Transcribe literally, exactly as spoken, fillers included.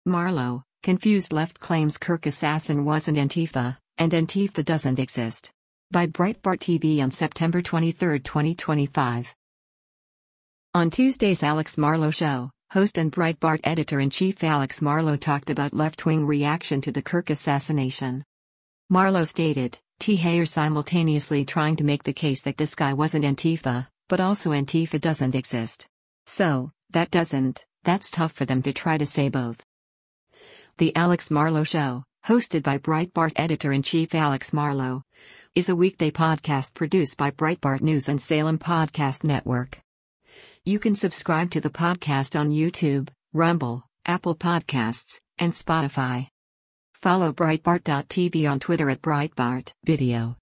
Marlow, confused left claims Kirk assassin wasn't Antifa, and Antifa doesn't exist. By Breitbart T V on September twenty-third, twenty twenty-five. On Tuesday's Alex Marlow Show, host and Breitbart editor-in-chief Alex Marlow talked about left-wing reaction to the Kirk assassination. Marlow stated, "T are simultaneously trying to make the case that this guy wasn't Antifa, but also Antifa doesn't exist. So, that doesn't, that's tough for them to try to say both." The Alex Marlow Show, hosted by Breitbart editor-in-chief Alex Marlow, is a weekday podcast produced by Breitbart News and Salem Podcast Network. You can subscribe to the podcast on YouTube, Rumble, Apple Podcasts, and Spotify. Follow Breitbart dot T V on Twitter at Breitbart Video.